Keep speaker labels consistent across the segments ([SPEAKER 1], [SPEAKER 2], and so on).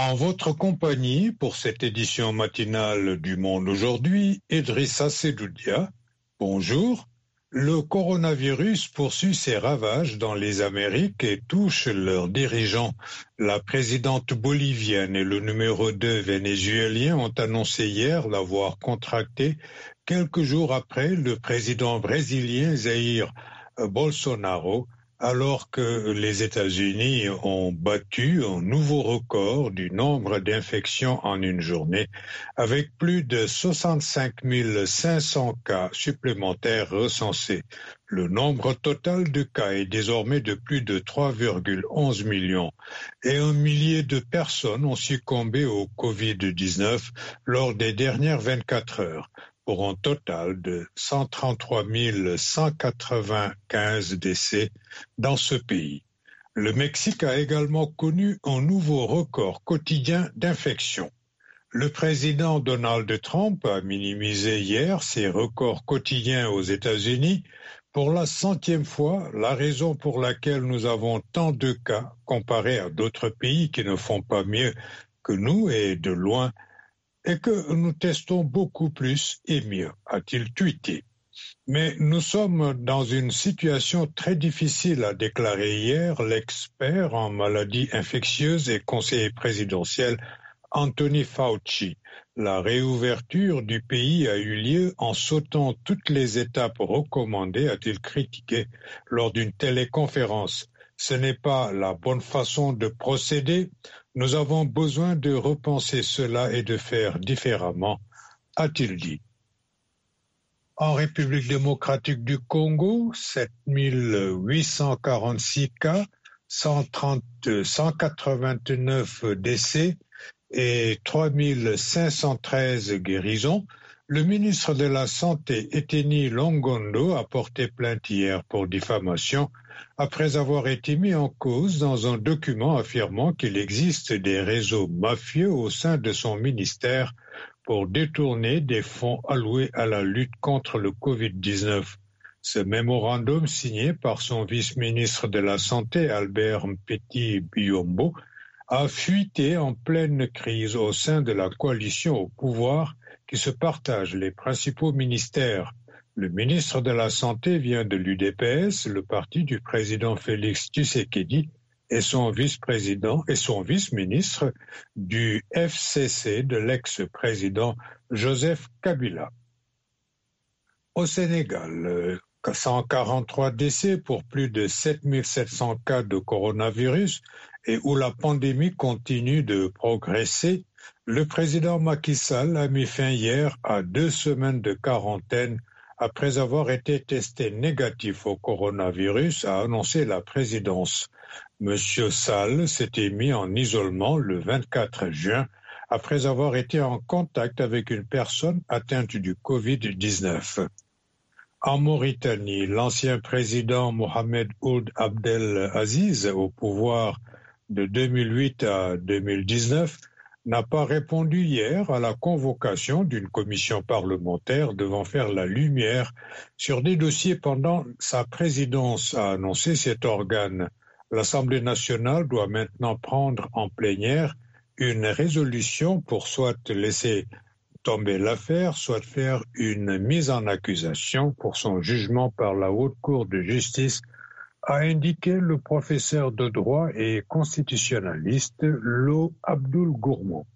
[SPEAKER 1] En votre compagnie pour cette édition matinale du Monde aujourd'hui, Idrissa Sedoudia. Bonjour. Le coronavirus poursuit ses ravages dans les Amériques et touche leurs dirigeants. La présidente bolivienne et le numéro 2 vénézuélien ont annoncé hier l'avoir contracté quelques jours après le président brésilien Jair Bolsonaro, alors que les États-Unis ont battu un nouveau record du nombre d'infections en une journée, avec plus de 65 500 cas supplémentaires recensés. Le nombre total de cas est désormais de plus de 3,11 millions et 1 millier de personnes ont succombé au Covid-19 lors des dernières 24 heures, pour un total de 133 195 décès dans ce pays. Le Mexique a également connu un nouveau record quotidien d'infections. Le président Donald Trump a minimisé hier ces records quotidiens aux États-Unis pour la 100e fois, la raison pour laquelle nous avons tant de cas comparé à d'autres pays qui ne font pas mieux que nous et de loin, et que nous testons beaucoup plus et mieux, a-t-il tweeté. Mais nous sommes dans une situation très difficile, a déclaré hier l'expert en maladies infectieuses et conseiller présidentiel Anthony Fauci. La réouverture du pays a eu lieu en sautant toutes les étapes recommandées, a-t-il critiqué lors d'une téléconférence. Ce n'est pas la bonne façon de procéder. Nous avons besoin de repenser cela et de faire différemment, a-t-il dit. En République démocratique du Congo, 7 846 cas, 189 décès et 3 513 guérisons. Le ministre de la Santé, Eteni Longondo, a porté plainte hier pour diffamation après avoir été mis en cause dans un document affirmant qu'il existe des réseaux mafieux au sein de son ministère pour détourner des fonds alloués à la lutte contre le Covid-19. Ce mémorandum signé par son vice-ministre de la Santé, Albert Mpeti-Biombo, a fuité en pleine crise au sein de la coalition au pouvoir qui se partage les principaux ministères. Le ministre de la Santé vient de l'UDPS, le parti du président Félix Tshisekedi, et son vice-président et son vice-ministre du FCC de l'ex-président Joseph Kabila. Au Sénégal, 143 décès pour plus de 7 700 cas de coronavirus et où la pandémie continue de progresser, le président Macky Sall a mis fin hier à 2 semaines de quarantaine après avoir été testé négatif au coronavirus, a annoncé la présidence. Monsieur Sall s'était mis en isolement le 24 juin après avoir été en contact avec une personne atteinte du Covid-19. En Mauritanie, l'ancien président Mohamed Ould Abdel Aziz, au pouvoir de 2008 à 2019, n'a pas répondu hier à la convocation d'une commission parlementaire devant faire la lumière sur des dossiers pendant sa présidence, a annoncé cet organe. L'Assemblée nationale doit maintenant prendre en plénière une résolution pour soit laisser tomber l'affaire, soit faire une mise en accusation pour son jugement par la Haute Cour de justice, a indiqué le professeur de droit et constitutionnaliste Lo Abdul Gourmand.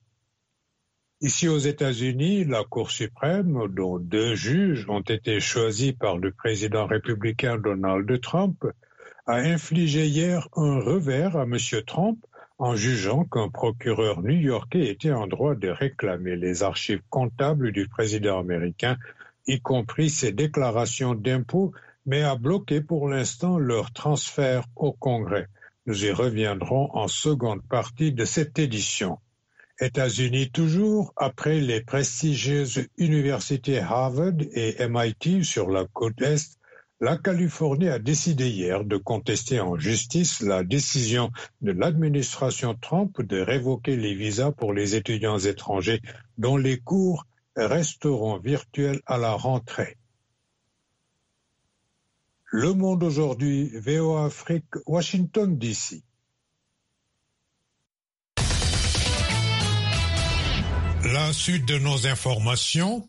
[SPEAKER 1] Ici aux États-Unis, la Cour suprême, dont 2 juges ont été choisis par le président républicain Donald Trump, a infligé hier un revers à M. Trump en jugeant qu'un procureur new-yorkais était en droit de réclamer les archives comptables du président américain, y compris ses déclarations d'impôts, mais a bloqué pour l'instant leur transfert au Congrès. Nous y reviendrons en seconde partie de cette édition. États-Unis toujours, après les prestigieuses universités Harvard et MIT sur la côte Est, la Californie a décidé hier de contester en justice la décision de l'administration Trump de révoquer les visas pour les étudiants étrangers dont les cours resteront virtuels à la rentrée. Le Monde aujourd'hui, VOA Afrique, Washington DC. La suite de nos informations.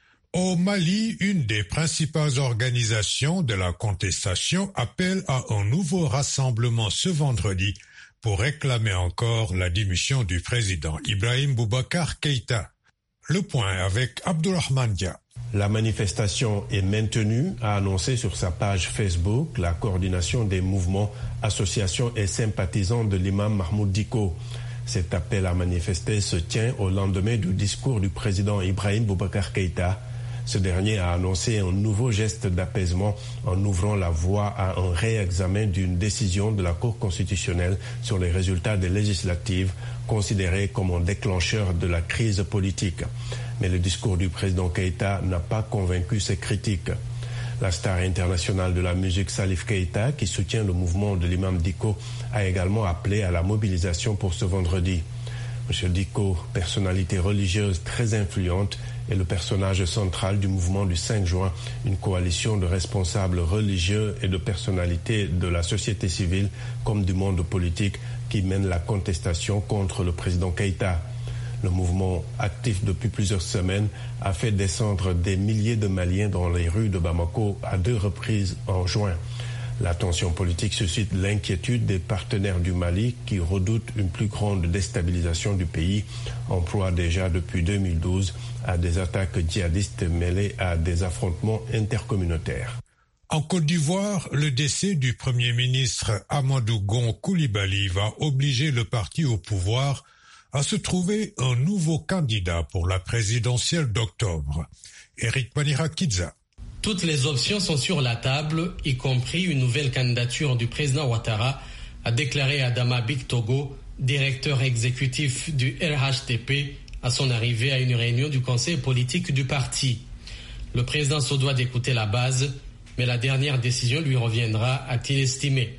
[SPEAKER 1] Au Mali, une des principales organisations de la contestation appelle à un nouveau rassemblement ce vendredi pour réclamer encore la démission du président Ibrahim Boubacar Keïta. Le point avec Abdourahmane Dia.
[SPEAKER 2] La manifestation est maintenue, a annoncé sur sa page Facebook la coordination des mouvements, associations et sympathisants de l'imam Mahmoud Dicko. Cet appel à manifester se tient au lendemain du discours du président Ibrahim Boubacar Keïta. Ce dernier a annoncé un nouveau geste d'apaisement en ouvrant la voie à un réexamen d'une décision de la Cour constitutionnelle sur les résultats des législatives, considérée comme un déclencheur de la crise politique. Mais le discours du président Keïta n'a pas convaincu ses critiques. La star internationale de la musique Salif Keïta, qui soutient le mouvement de l'imam Dicko, a également appelé à la mobilisation pour ce vendredi. M. Dicko, personnalité religieuse très influente, est le personnage central du mouvement du 5 juin, une coalition de responsables religieux et de personnalités de la société civile comme du monde politique qui mène la contestation contre le président Keïta. Le mouvement, actif depuis plusieurs semaines, a fait descendre des milliers de Maliens dans les rues de Bamako à 2 reprises en juin. La tension politique suscite l'inquiétude des partenaires du Mali qui redoutent une plus grande déstabilisation du pays, emploient déjà depuis 2012 à des attaques djihadistes mêlées à des affrontements intercommunautaires.
[SPEAKER 1] En Côte d'Ivoire, le décès du Premier ministre Amadou Gon Coulibaly va obliger le parti au pouvoir à se trouver un nouveau candidat pour la présidentielle d'octobre. Eric Manirakidza.
[SPEAKER 3] Toutes les options sont sur la table, y compris une nouvelle candidature du président Ouattara, a déclaré Adama Bictogo, directeur exécutif du RHDP, à son arrivée à une réunion du conseil politique du parti. Le président se doit d'écouter la base, mais la dernière décision lui reviendra, a-t-il estimé.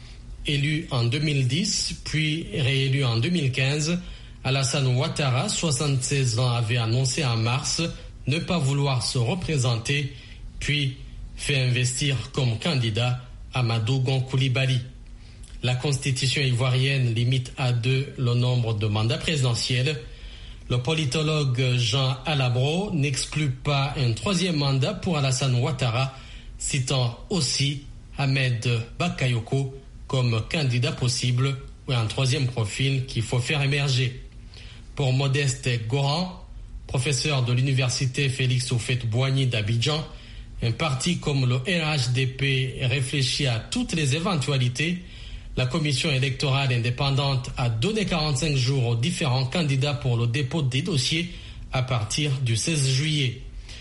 [SPEAKER 3] Élu en 2010, puis réélu en 2015, Alassane Ouattara, 76 ans, avait annoncé en mars ne pas vouloir se représenter, puis fait investir comme candidat Amadou Gon Coulibaly. La constitution ivoirienne limite à 2 le nombre de mandats présidentiels. Le politologue Jean Alabro n'exclut pas un 3e mandat pour Alassane Ouattara, citant aussi Ahmed Bakayoko comme candidat possible ou un 3e profil qu'il faut faire émerger. Pour Modeste Goran, professeur de l'université Félix Houphouët-Boigny d'Abidjan, un parti comme le RHDP réfléchit à toutes les éventualités. La commission électorale indépendante a donné 45 jours aux différents candidats pour le dépôt des dossiers à partir du 16 juillet.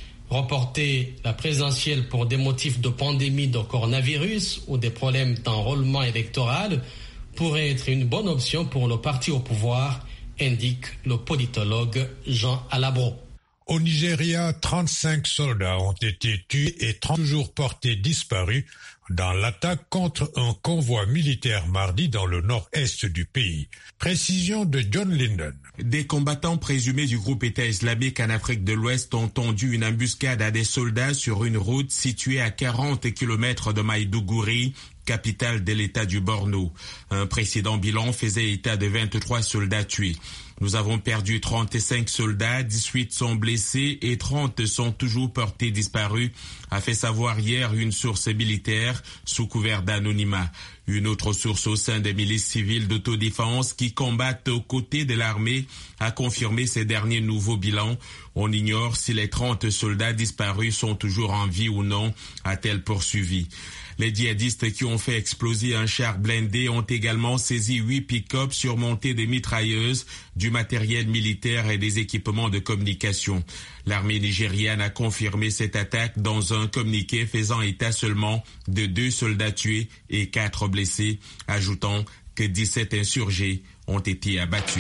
[SPEAKER 3] Reporter la présidentielle pour des motifs de pandémie de coronavirus ou des problèmes d'enrôlement électoral pourrait être une bonne option pour le parti au pouvoir, indique le politologue Jean Alabro.
[SPEAKER 1] Au Nigeria, 35 soldats ont été tués et 30 jours portés disparus dans l'attaque contre un convoi militaire mardi dans le nord-est du pays. Précision de John Linden.
[SPEAKER 4] Des combattants présumés du groupe État islamique en Afrique de l'Ouest ont tendu une embuscade à des soldats sur une route située à 40 km de Maïdougouri, capitale de l'État du Borno. Un précédent bilan faisait état de 23 soldats tués. Nous avons perdu 35 soldats, 18 sont blessés et 30 sont toujours portés disparus, a fait savoir hier une source militaire sous couvert d'anonymat. Une autre source au sein des milices civiles d'autodéfense qui combattent aux côtés de l'armée a confirmé ces derniers nouveaux bilans. On ignore si les 30 soldats disparus sont toujours en vie ou non, a-t-elle poursuivi. Les djihadistes qui ont fait exploser un char blindé ont également saisi 8 pick-up surmontés de mitrailleuses, du matériel militaire et des équipements de communication. L'armée nigériane a confirmé cette attaque dans un communiqué faisant état seulement de 2 soldats tués et 4 blessés, ajoutant que 17 insurgés ont été abattus.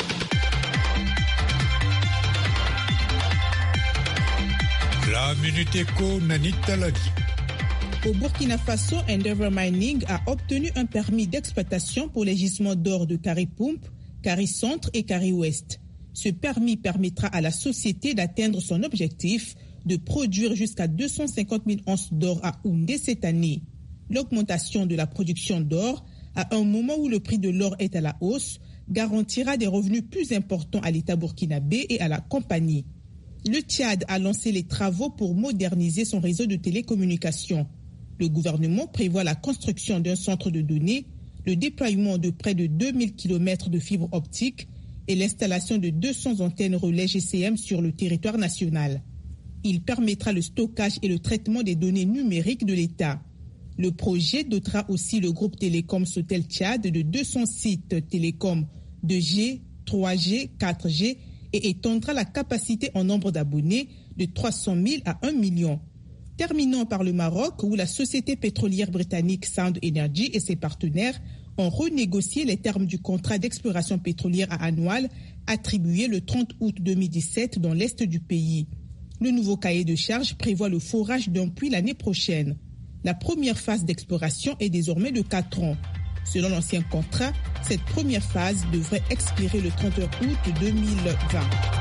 [SPEAKER 1] La Minute Éco, Nanit Talagi.
[SPEAKER 5] Au Burkina Faso, Endeavour Mining a obtenu un permis d'exploitation pour les gisements d'or de Kari-Pump, Kari-Centre et Kari-Ouest. Ce permis permettra à la société d'atteindre son objectif de produire jusqu'à 250 000 onces d'or à Houndé cette année. L'augmentation de la production d'or, à un moment où le prix de l'or est à la hausse, garantira des revenus plus importants à l'État burkinabé et à la compagnie. Le Tchad a lancé les travaux pour moderniser son réseau de télécommunications. Le gouvernement prévoit la construction d'un centre de données, le déploiement de près de 2000 km de fibres optiques et l'installation de 200 antennes relais GCM sur le territoire national. Il permettra le stockage et le traitement des données numériques de l'État. Le projet dotera aussi le groupe Télécom Sotel Tchad de 200 sites télécom 2G, 3G, 4G et étendra la capacité en nombre d'abonnés de 300 000 à 1 million. Terminons par le Maroc, où la société pétrolière britannique Sound Energy et ses partenaires ont renégocié les termes du contrat d'exploration pétrolière à Anoual, attribué le 30 août 2017 dans l'est du pays. Le nouveau cahier de charges prévoit le forage d'un puits l'année prochaine. La première phase d'exploration est désormais de 4 ans. Selon l'ancien contrat, cette première phase devrait expirer le 31 août 2020.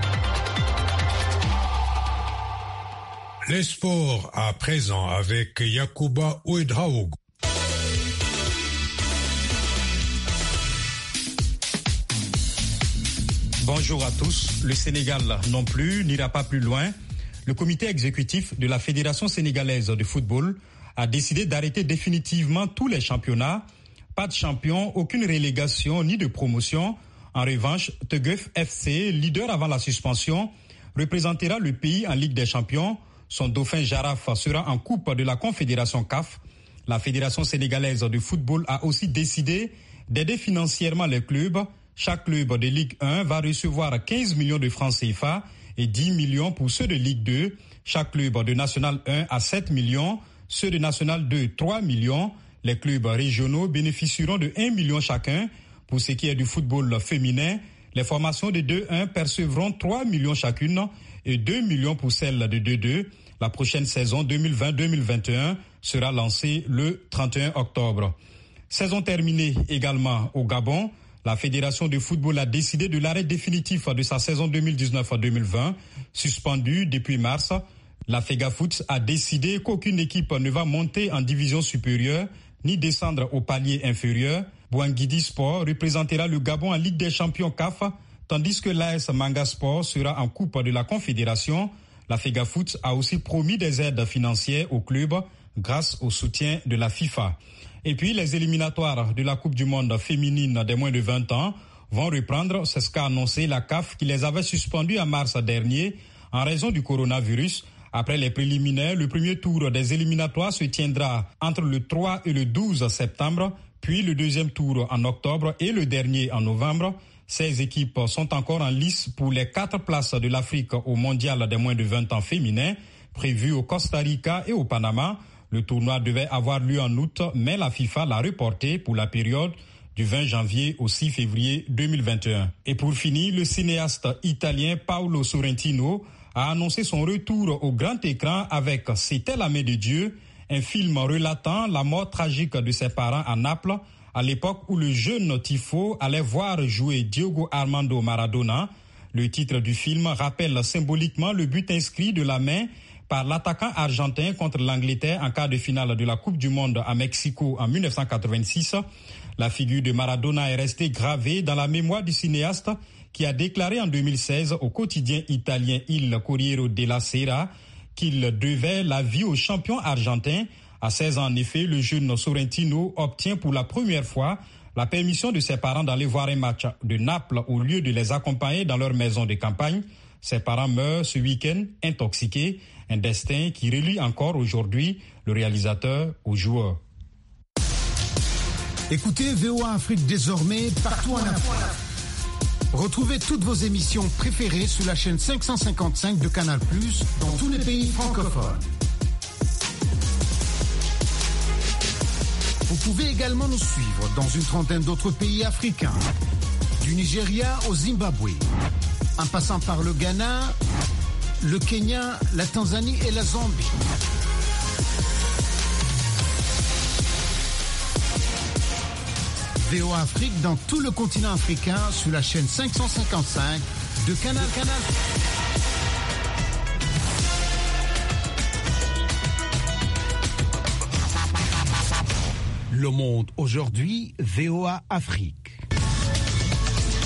[SPEAKER 1] Les sports à présent avec Yacouba Ouedraogo.
[SPEAKER 6] Bonjour à tous. Le Sénégal non plus n'ira pas plus loin. Le comité exécutif de la Fédération sénégalaise de football a décidé d'arrêter définitivement tous les championnats. Pas de champion, aucune relégation ni de promotion. En revanche, Teguef FC, leader avant la suspension, représentera le pays en Ligue des Champions. Son dauphin Jaraf sera en coupe de la Confédération CAF. La Fédération sénégalaise de football a aussi décidé d'aider financièrement les clubs. Chaque club de Ligue 1 va recevoir 15 millions de francs CFA et 10 millions pour ceux de Ligue 2. Chaque club de National 1 a 7 millions, ceux de National 2 3 millions. Les clubs régionaux bénéficieront de 1 million chacun. Pour ce qui est du football féminin, les formations de 2-1 percevront 3 millions chacune et 2 millions pour celles de 2-2. La prochaine saison 2020-2021 sera lancée le 31 octobre. Saison terminée également au Gabon. La Fédération de football a décidé de l'arrêt définitif de sa saison 2019-2020, suspendue depuis mars. La FEGAFOOT a décidé qu'aucune équipe ne va monter en division supérieure ni descendre au palier inférieur. Bouanguidi Sport représentera le Gabon en Ligue des Champions CAF, tandis que l'AS Manga Sport sera en Coupe de la Confédération. La FEGAFOOT a aussi promis des aides financières aux clubs grâce au soutien de la FIFA. Et puis les éliminatoires de la Coupe du Monde féminine des moins de 20 ans vont reprendre, c'est ce qu'a annoncé la CAF qui les avait suspendus en mars dernier en raison du coronavirus. Après les préliminaires, le premier tour des éliminatoires se tiendra entre le 3 et le 12 septembre, puis le deuxième tour en octobre et le dernier en novembre. 16 équipes sont encore en lice pour les 4 places de l'Afrique au mondial des moins de 20 ans féminin, prévu au Costa Rica et au Panama. Le tournoi devait avoir lieu en août, mais la FIFA l'a reporté pour la période du 20 janvier au 6 février 2021. Et pour finir, le cinéaste italien Paolo Sorrentino a annoncé son retour au grand écran avec C'était la main de Dieu, un film relatant la mort tragique de ses parents à Naples, à l'époque où le jeune Tifo allait voir jouer Diego Armando Maradona. Le titre du film rappelle symboliquement le but inscrit de la main par l'attaquant argentin contre l'Angleterre en quart de finale de la Coupe du Monde à Mexico en 1986. La figure de Maradona est restée gravée dans la mémoire du cinéaste qui a déclaré en 2016 au quotidien italien Il Corriere della Sera qu'il devait la vie au champion argentin. À 16 ans, en effet, le jeune Sorrentino obtient pour la première fois la permission de ses parents d'aller voir un match de Naples au lieu de les accompagner dans leur maison de campagne. Ses parents meurent ce week-end intoxiqués, un destin qui relie encore aujourd'hui le réalisateur aux joueurs.
[SPEAKER 7] Écoutez VOA Afrique désormais partout en Afrique. Retrouvez toutes vos émissions préférées sur la chaîne 555 de Canal+, dans tous les pays francophones. Vous pouvez également nous suivre dans une trentaine d'autres pays africains, du Nigeria au Zimbabwe, en passant par le Ghana, le Kenya, la Tanzanie et la Zambie. VOA Afrique dans tout le continent africain sur la chaîne 555 de Canal. Le monde aujourd'hui, VOA Afrique.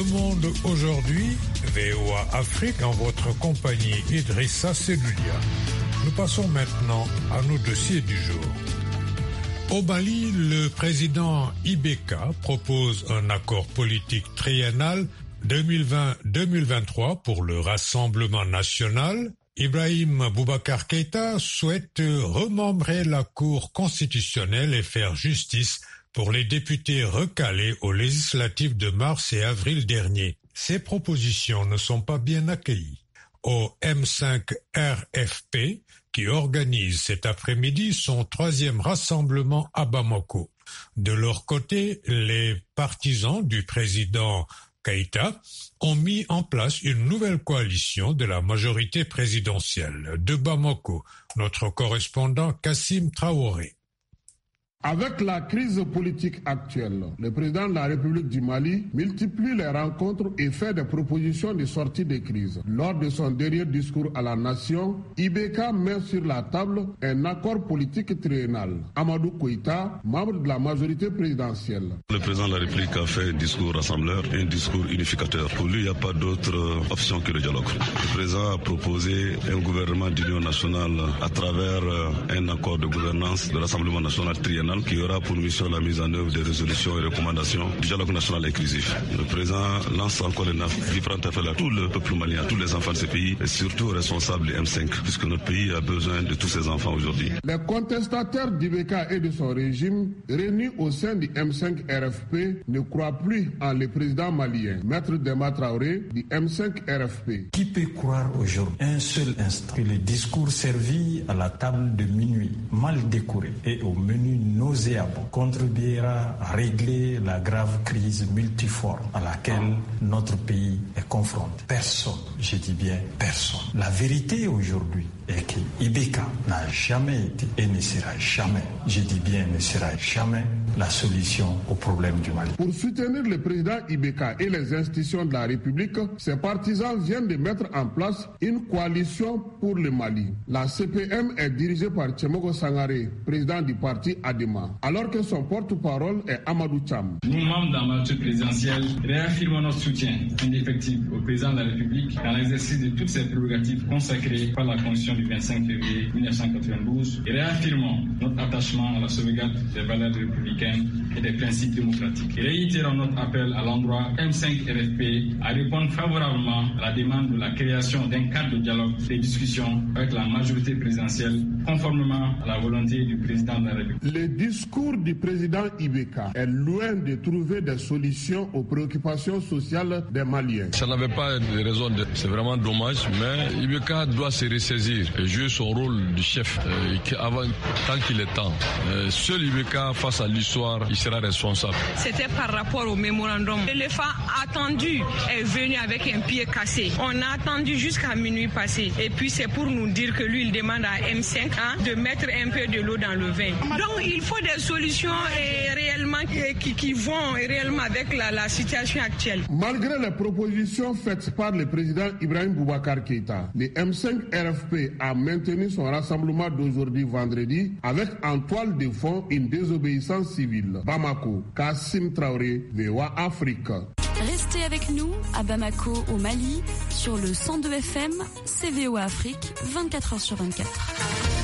[SPEAKER 1] Le Monde aujourd'hui, VOA Afrique en votre compagnie Idrissa Seloulia. Nous passons maintenant à nos dossiers du jour. Au Mali, le président Ibeka propose un accord politique triennal 2020-2023 pour le Rassemblement national. Ibrahim Boubacar Keïta souhaite remembrer la Cour constitutionnelle et faire justice pour les députés recalés aux législatives de mars et avril dernier. Ces propositions ne sont pas bien accueillies. Au M5 RFP, qui organise cet après-midi son 3e rassemblement à Bamako. De leur côté, les partisans du président Keïta ont mis en place une nouvelle coalition de la majorité présidentielle. De Bamako, notre correspondant Kassim Traoré.
[SPEAKER 8] Avec la crise politique actuelle, le président de la République du Mali multiplie les rencontres et fait des propositions de sortie de crise. Lors de son dernier discours à la nation, Ibeka met sur la table un accord politique triennal. Amadou Koïta, membre de la majorité présidentielle.
[SPEAKER 9] Le président de la République a fait un discours rassembleur et un discours unificateur. Pour lui, il n'y a pas d'autre option que le dialogue. Le président a proposé un gouvernement d'union nationale à travers un accord de gouvernance de Rassemblement national triennal qui aura pour mission la mise en œuvre des résolutions et recommandations du dialogue national inclusif. Le président lance encore différents appels à tout le peuple malien, à tous les enfants de ce pays et surtout aux responsables du M5, puisque notre pays a besoin de tous ces enfants aujourd'hui.
[SPEAKER 8] Les contestataires d'Ibeka et de son régime, réunis au sein du M5 RFP, ne croient plus en le président malien. Maître Dema Traoré du M5 RFP.
[SPEAKER 10] Qui peut croire aujourd'hui un seul instant que le discours servi à la table de minuit, mal décoré et au menu nauséabond, contribuera à régler la grave crise multiforme à laquelle notre pays est confronté? Personne, je dis bien personne. La vérité aujourd'hui est que Ibeka n'a jamais été et ne sera jamais, je dis bien ne sera jamais, la solution au problème du Mali.
[SPEAKER 8] Pour soutenir le président Ibeka et les institutions de la République, ses partisans viennent de mettre en place une coalition pour le Mali. La CPM est dirigée par Tchemogo Sangaré, président du parti Adema, alors que son porte-parole est Amadou Cham.
[SPEAKER 11] Nous, membres de la majorité présidentielle, réaffirmons notre soutien indéfectible au président de la République dans l'exercice de toutes ses prérogatives consacrées par la Constitution du 25 février 1992 et réaffirmons notre attachement à la sauvegarde des valeurs républicaines et des principes démocratiques. Et réitérons notre appel à l'endroit M5 RFP à répondre favorablement à la demande de la création d'un cadre de dialogue et de discussion avec la majorité présidentielle conformément à la volonté du président de la République.
[SPEAKER 8] Le discours du président Ibeka est loin de trouver des solutions aux préoccupations sociales des Maliens.
[SPEAKER 12] Ça n'avait pas de raison, c'est vraiment dommage, mais Ibeka doit se ressaisir et jouer son rôle de chef tant qu'il est temps. Seul Ibeka, face à l'histoire, il sera responsable.
[SPEAKER 13] C'était par rapport au mémorandum. L'éléphant attendu est venu avec un pied cassé. On a attendu jusqu'à minuit passé. Et puis c'est pour nous dire que lui, il demande à M5 de mettre un peu de l'eau dans le vin. Donc il faut des solutions réellement qui vont réellement avec la situation actuelle.
[SPEAKER 8] Malgré les propositions faites par le président Ibrahim Boubacar Keïta, le M5 RFP a maintenu son rassemblement d'aujourd'hui vendredi avec en toile de fond une désobéissance civile. Bamako, Kassim Traoré, VOA Afrique.
[SPEAKER 14] Restez avec nous à Bamako au Mali sur le 102 FM, c'est VOA Afrique, 24h sur 24.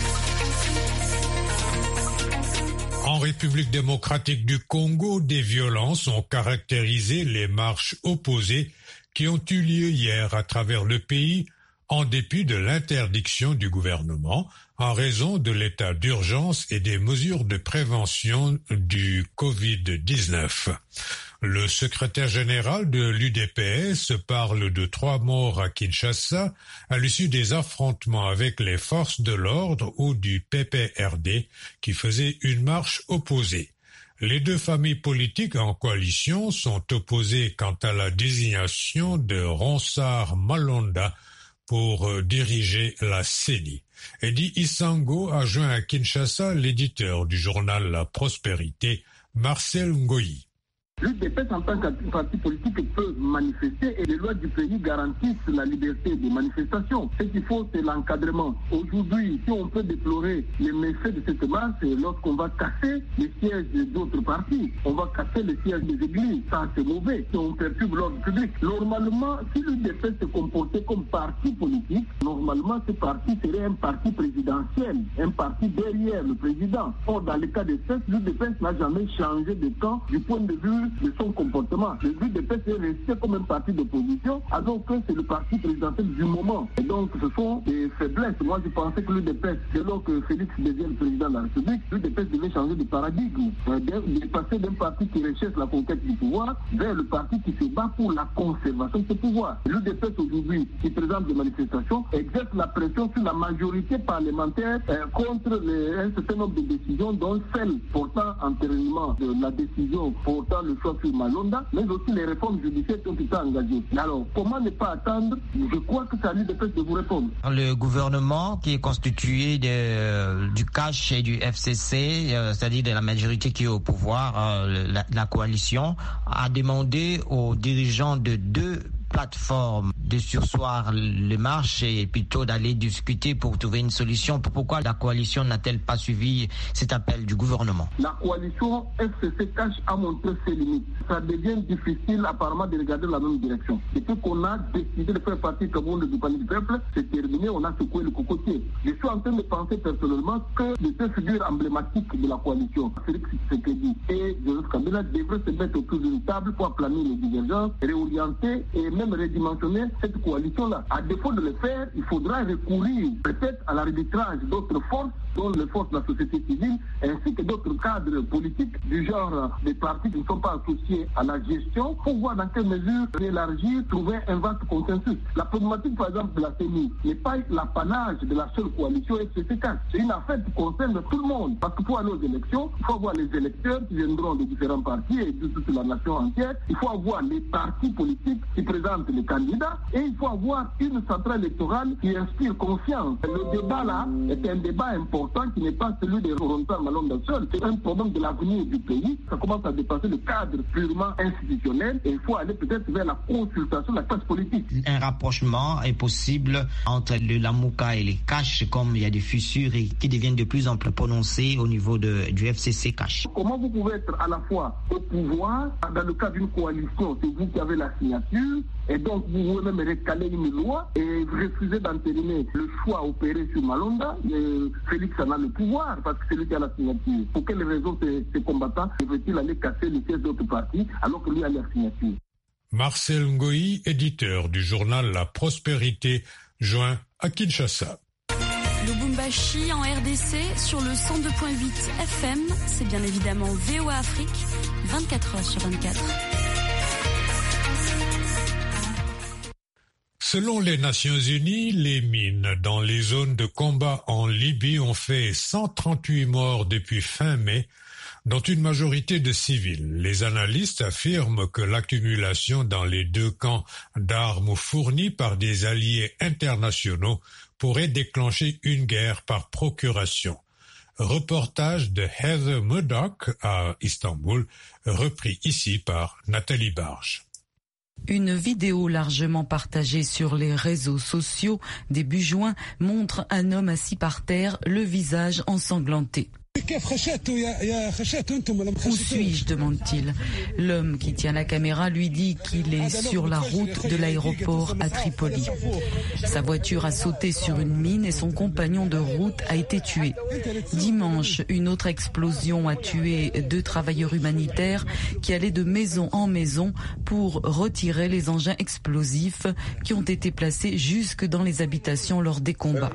[SPEAKER 1] En République démocratique du Congo, des violences ont caractérisé les marches opposées qui ont eu lieu hier à travers le pays en dépit de l'interdiction du gouvernement en raison de l'état d'urgence et des mesures de prévention du Covid-19. Le secrétaire général de l'UDPS parle de 3 morts à Kinshasa à l'issue des affrontements avec les forces de l'ordre ou du PPRD qui faisaient une marche opposée. Les 2 familles politiques en coalition sont opposées quant à la désignation de Ronsard Malonda pour diriger la CENI. Eddie Isango a joint à Kinshasa l'éditeur du journal La Prospérité, Marcel Ngoyi.
[SPEAKER 15] L'UDPS en tant que parti politique peut manifester et les lois du pays garantissent la liberté de manifestation. Ce qu'il faut, c'est l'encadrement. Aujourd'hui, si on peut déplorer les méfaits de cette marche, c'est lorsqu'on va casser les sièges d'autres partis, on va casser les sièges des églises. Ça, c'est mauvais. Si on perturbe l'ordre public. Normalement, si l'UDPS se comportait comme parti politique, normalement, ce parti serait un parti présidentiel, un parti derrière le président. Or, dans le cas de fait, l'UDPS n'a jamais changé de camp du point de vue de son comportement. Le l'UDPS est resté comme un parti d'opposition, alors que c'est le parti présidentiel du moment. Et donc, ce sont des faiblesses. Moi, je pensais que l'UDPS, dès lors que Félix devienne président de la République, l'UDPS devait changer de paradigme, de passer d'un parti qui recherche la conquête du pouvoir vers le parti qui se bat pour la conservation de ce pouvoir. L'UDPS aujourd'hui, qui présente des manifestations, exerce la pression sur la majorité parlementaire contre un certain nombre de décisions, dont celle portant entérinement de la décision portant le choix sur Malonda, mais aussi les réformes judiciaires qui ont été engagées. Alors, comment ne pas attendre? Je crois que c'est à l'UDPS de vous répondre.
[SPEAKER 16] Le gouvernement qui est constitué du CACH et du FCC, c'est-à-dire de la majorité qui est au pouvoir, la coalition, a demandé aux dirigeants de deux plateforme de surseoir les marches et plutôt d'aller discuter pour trouver une solution. Pourquoi la coalition n'a-t-elle pas suivi cet appel du gouvernement?
[SPEAKER 15] La coalition FCC-CACH a montré ses limites. Ça devient difficile apparemment de regarder la même direction. Depuis qu'on a décidé de faire partie du monde du panier du peuple, c'est terminé, on a secoué le cocotier. Je suis en train de penser personnellement que les deux figures emblématiques de la coalition, Félix Tshisekedi et Joseph Kabila, devraient se mettre autour d'une table pour aplanir les divergences, réorienter et même redimensionner cette coalition-là. À défaut de le faire, il faudra recourir peut-être à l'arbitrage d'autres forces, dont les forces de la société civile, ainsi que d'autres cadres politiques du genre des partis qui ne sont pas associés à la gestion, pour voir dans quelle mesure élargir, trouver un vaste consensus. La problématique, par exemple, de la CENI n'est pas l'apanage de la seule coalition FCC-CACH. C'est une affaire qui concerne tout le monde. Parce que pour aller aux élections, il faut avoir les électeurs qui viendront de différents partis et de toute la nation entière. Il faut avoir les partis politiques qui présentent les candidats et il faut avoir une centrale électorale qui inspire confiance. Le débat là est un débat important qui n'est pas celui des Rontan Malonda seul. C'est un problème de l'avenir du pays. Ça commence à dépasser le cadre purement institutionnel et il faut aller peut-être vers la consultation de la classe politique.
[SPEAKER 16] Un rapprochement est possible entre le Lamouka et les CACH, comme il y a des fissures qui deviennent de plus en plus prononcées au niveau du FCC CACH.
[SPEAKER 15] Comment vous pouvez être à la fois au pouvoir, dans le cas d'une coalition, c'est vous qui avez la signature, et donc vous pouvez même recaler une loi et refuser d'entériner le choix opéré sur Malonda. Félix en a le pouvoir parce que c'est lui qui a la signature. Pour quelles raisons ces combattants devraient-ils aller casser les sièges d'autres partis alors que lui a la signature?
[SPEAKER 1] Marcel Ngoï, éditeur du journal La Prospérité, joint à Kinshasa.
[SPEAKER 14] Lubumbashi en RDC sur le 102.8 FM, c'est bien évidemment VOA Afrique, 24h/24.
[SPEAKER 1] Selon les Nations Unies, les mines dans les zones de combat en Libye ont fait 138 morts depuis fin mai, dont une majorité de civils. Les analystes affirment que l'accumulation dans les deux camps d'armes fournies par des alliés internationaux pourrait déclencher une guerre par procuration. Reportage de Heather Murdoch à Istanbul, repris ici par Nathalie Barge.
[SPEAKER 17] Une vidéo largement partagée sur les réseaux sociaux début juin montre un homme assis par terre, le visage ensanglanté. Où suis-je ? demande-t-il. L'homme qui tient la caméra lui dit qu'il est sur la route de l'aéroport à Tripoli. Sa voiture a sauté sur une mine et son compagnon de route a été tué. Dimanche, une autre explosion a tué 2 travailleurs humanitaires qui allaient de maison en maison pour retirer les engins explosifs qui ont été placés jusque dans les habitations lors des combats.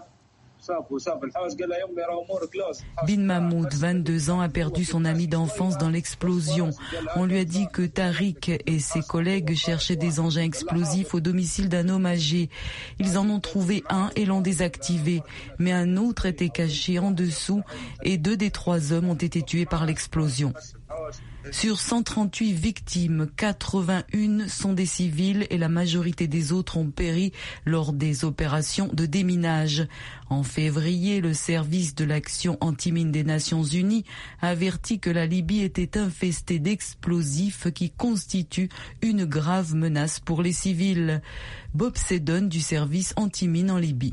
[SPEAKER 17] Bin Mahmoud, 22 ans, a perdu son ami d'enfance dans l'explosion. On lui a dit que Tariq et ses collègues cherchaient des engins explosifs au domicile d'un homme âgé. Ils en ont trouvé un et l'ont désactivé, mais un autre était caché en dessous et 2 des 3 hommes ont été tués par l'explosion. Sur 138 victimes, 81 sont des civils et la majorité des autres ont péri lors des opérations de déminage. En février, le service de l'action anti-mine des Nations Unies avertit que la Libye était infestée d'explosifs qui constituent une grave menace pour les civils. Bob Seddon du service anti-mine en Libye.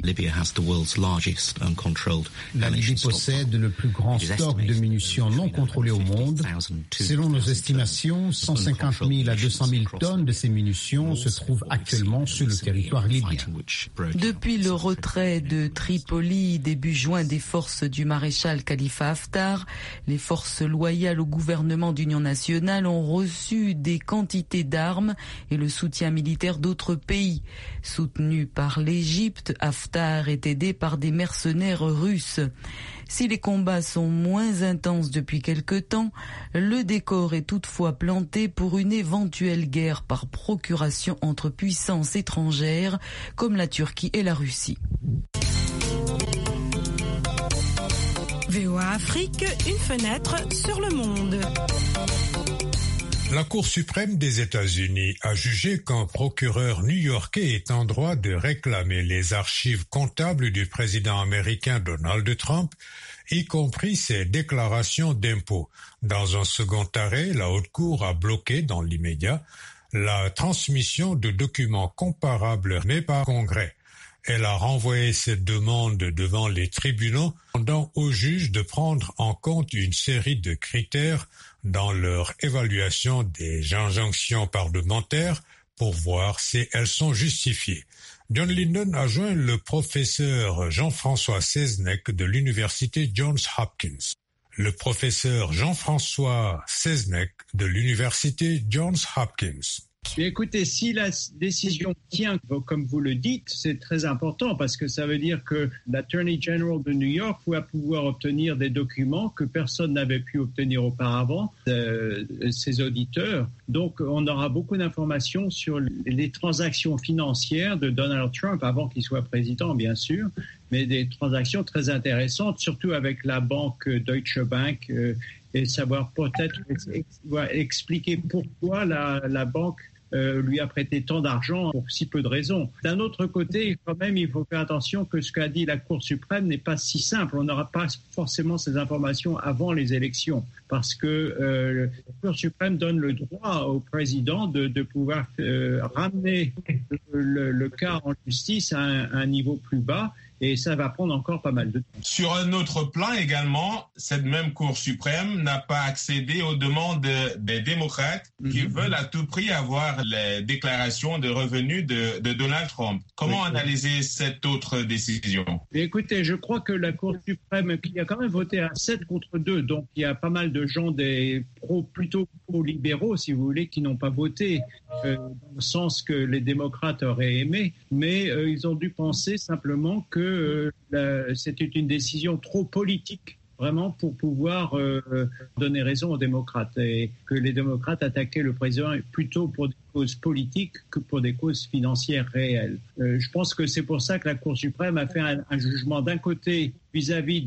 [SPEAKER 7] La Libye possède le plus grand stock de munitions non contrôlées au monde. Selon nos estimations, 150 000 à 200 000 tonnes de ces munitions se trouvent actuellement sur le territoire libyen.
[SPEAKER 17] Depuis le retrait de Tripoli début juin des forces du maréchal Khalifa Haftar, les forces loyales au gouvernement d'union nationale ont reçu des quantités d'armes et le soutien militaire d'autres pays. Soutenu par l'Égypte, Haftar est aidé par des mercenaires russes. Si les combats sont moins intenses depuis quelque temps, le décor est toutefois planté pour une éventuelle guerre par procuration entre puissances étrangères comme la Turquie et la Russie.
[SPEAKER 18] VOA Afrique, une fenêtre sur le monde.
[SPEAKER 1] La Cour suprême des États-Unis a jugé qu'un procureur new-yorkais est en droit de réclamer les archives comptables du président américain Donald Trump, y compris ses déclarations d'impôts. Dans un second arrêt, la Haute Cour a bloqué dans l'immédiat la transmission de documents comparables mais par Congrès. Elle a renvoyé cette demande devant les tribunaux, demandant aux juges de prendre en compte une série de critères dans leur évaluation des injonctions parlementaires pour voir si elles sont justifiées. John Linden a joint le professeur Jean-François Seznec de l'université Johns Hopkins. Le professeur Jean-François Seznec de l'université Johns Hopkins.
[SPEAKER 19] Écoutez, si la décision tient, comme vous le dites, c'est très important parce que ça veut dire que l'Attorney General de New York va pouvoir obtenir des documents que personne n'avait pu obtenir auparavant, ses auditeurs. Donc, on aura beaucoup d'informations sur les transactions financières de Donald Trump avant qu'il soit président, bien sûr, mais des transactions très intéressantes, surtout avec la banque Deutsche Bank, et savoir peut-être expliquer pourquoi la banque lui a prêté tant d'argent pour si peu de raisons. D'un autre côté, quand même, il faut faire attention que ce qu'a dit la Cour suprême n'est pas si simple. On n'aura pas forcément ces informations avant les élections parce que la Cour suprême donne le droit au président de pouvoir ramener le cas en justice à un niveau plus bas. Et ça va prendre encore pas mal de temps.
[SPEAKER 4] Sur un autre plan également, cette même Cour suprême n'a pas accédé aux demandes des démocrates qui veulent à tout prix avoir les déclarations de revenus de Donald Trump. Comment analyser cette autre décision?
[SPEAKER 19] Écoutez, je crois que la Cour suprême, qui a quand même voté à 7 contre 2, donc il y a pas mal de gens plutôt pro-libéraux, si vous voulez, qui n'ont pas voté dans le sens que les démocrates auraient aimé, mais ils ont dû penser simplement que c'était une décision trop politique, vraiment, pour pouvoir donner raison aux démocrates, et que les démocrates attaquaient le président plutôt pour des causes politiques que pour des causes financières réelles. Je pense que c'est pour ça que la Cour suprême a fait un jugement d'un côté vis-à-vis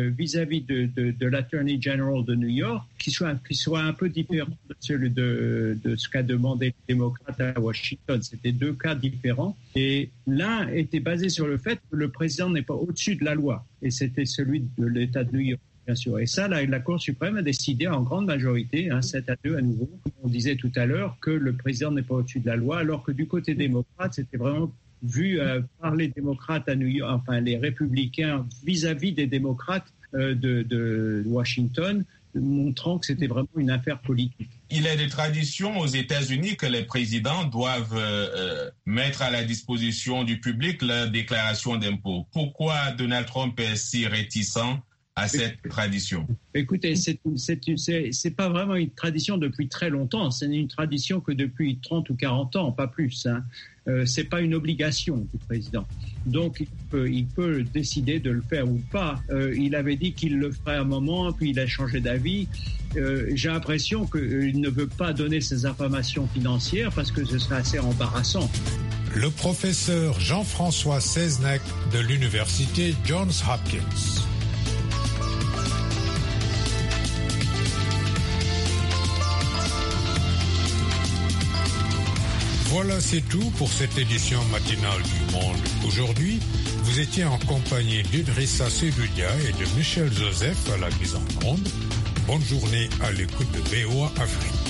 [SPEAKER 19] de l'Attorney General de New York, qui soit un peu différent de celui de ce qu'a demandé les démocrates à Washington. C'était deux cas différents. Et l'un était basé sur le fait que le président n'est pas au-dessus de la loi. Et c'était celui de l'État de New York, bien sûr. Et ça, la Cour suprême a décidé en grande majorité, 7-2 à nouveau, comme on disait tout à l'heure, que le président n'est pas au-dessus de la loi, alors que du côté démocrate, c'était vraiment vu par les démocrates à New York, enfin les républicains vis-à-vis des démocrates de Washington, montrant que c'était vraiment une affaire politique.
[SPEAKER 4] Il est de tradition aux États-Unis que les présidents doivent mettre à la disposition du public leur déclaration d'impôt. Pourquoi Donald Trump est si réticent à cette tradition?
[SPEAKER 19] Écoutez, c'est pas vraiment une tradition depuis très longtemps. C'est une tradition que depuis 30 ou 40 ans, pas plus. C'est pas une obligation du président. Donc, il peut décider de le faire ou pas. Il avait dit qu'il le ferait à un moment, puis il a changé d'avis. J'ai l'impression qu'il ne veut pas donner ces informations financières parce que ce serait assez embarrassant.
[SPEAKER 1] Le professeur Jean-François Seznec de l'université Johns Hopkins. Voilà, c'est tout pour cette édition matinale du Monde. Aujourd'hui, vous étiez en compagnie d'Idrissa Seloudia et de Michel Joseph à la mise en onde. Bonne journée à l'écoute de VOA Afrique.